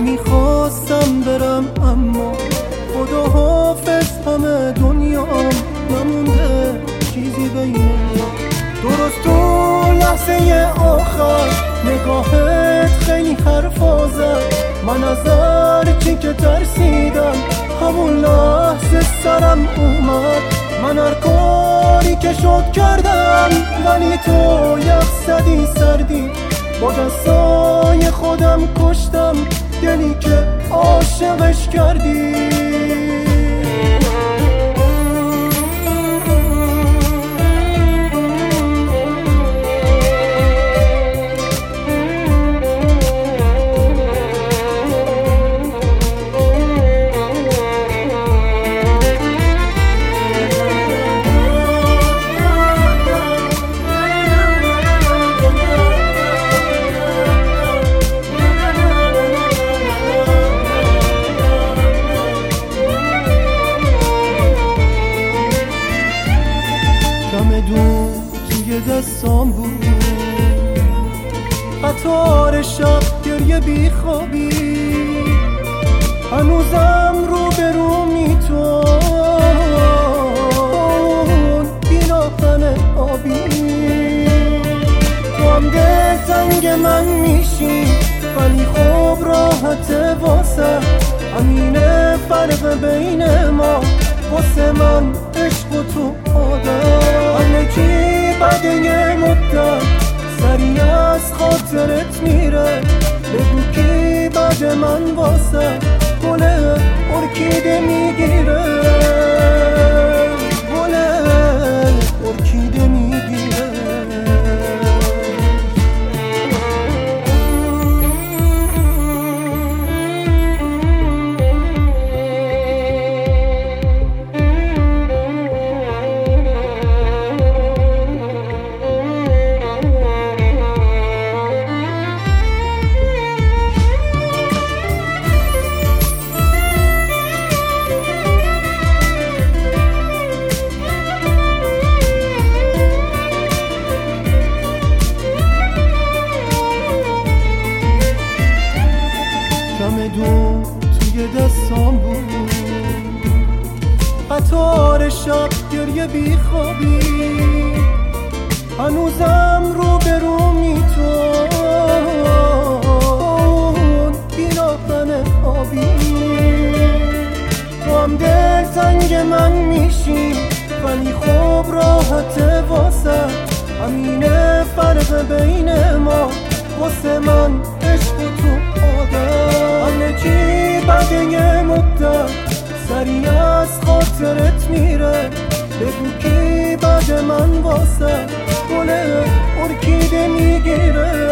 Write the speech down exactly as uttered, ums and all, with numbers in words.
نمیخواستم برم اما خدا حافظ همه دنیام نمونده چیزی بین ما. درست تو لحظه آخر نگاهت خیلی حرفا زد، من از هرچی که ترسیدم همون لحظه سرم اومد. من هر کاری که شد کردم ولی تو یخ زدی سردی، با دستای خودم کشتم دلی که عاشقش کردی. شمع دون توی دستام بود، قطار شب گریه بی خوابی، هنوزم رو به رو میتون بیراهن آبی. تو هم دل تنگ من میشی ولی خوب راحت واسه، همینه فرق بین ما واسه من عشق و تو آدم. همه چی بعد یه مدت سریع از خاطرت میره، بگو کی بعد من واسه گل ارکیده میگیره، گل ارکیده میگیره. شمع دون توی دستام بود، قطار شب گریه بی خوابی، هنوزم رو به رو میتون بیراهن آبی. تو هم دل تنگ من میشی ولی خوب راحت واسه، همینه فرق بین ما واسه من عشق و تو آدم. همه چی بعد یه مدت سریع از خاطرت میره، بگو کی بعد من واسه گل ارکیده میگیره.